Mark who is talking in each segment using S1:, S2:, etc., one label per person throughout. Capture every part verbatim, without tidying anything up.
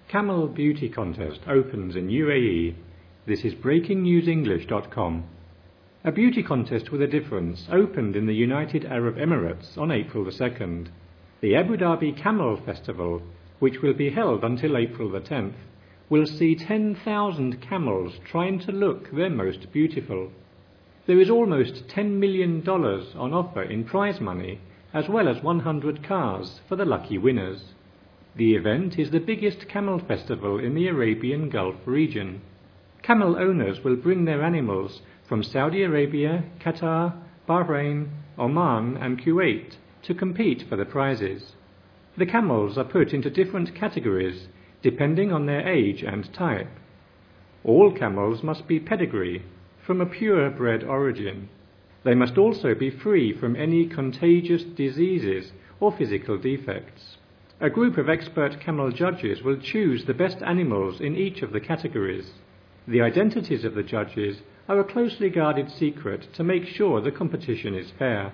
S1: Camel Beauty Contest opens in U A E. This is breaking news english dot com. A beauty contest with a difference opened in the United Arab Emirates on April the second. The Abu Dhabi Camel Festival, which will be held until April the tenth, will see ten thousand camels trying to look their most beautiful. There is almost ten million dollars on offer in prize money, as well as one hundred cars for the lucky winners. The event is the biggest camel festival in the Arabian Gulf region. Camel owners will bring their animals from Saudi Arabia, Qatar, Bahrain, Oman and Kuwait to compete for the prizes. The camels are put into different categories depending on their age and type. All camels must be pedigree, from a purebred origin. They must also be free from any contagious diseases or physical defects. A group of expert camel judges will choose the best animals in each of the categories. The identities of the judges are a closely guarded secret to make sure the competition is fair.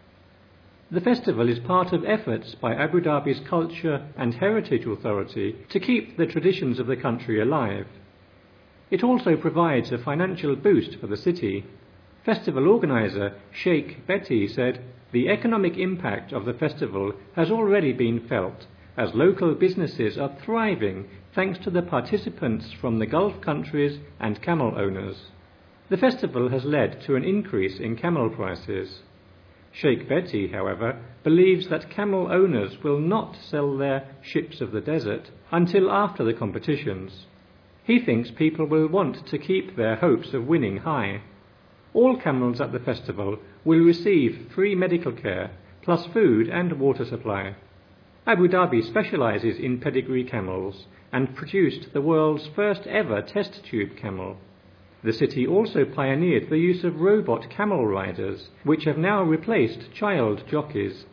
S1: The festival is part of efforts by Abu Dhabi's Culture and Heritage Authority to keep the traditions of the country alive. It also provides a financial boost for the city. Festival organizer Sheikh Betty said, "The economic impact of the festival has already been felt, as local businesses are thriving thanks to the participants from the Gulf countries and camel owners." The festival has led to an increase in camel prices. Sheikh Betty, however, believes that camel owners will not sell their ships of the desert until after the competitions. He thinks people will want to keep their hopes of winning high. All camels at the festival will receive free medical care, plus food and water supply. Abu Dhabi specializes in pedigree camels and produced the world's first ever test tube camel. The city also pioneered the use of robot camel riders, which have now replaced child jockeys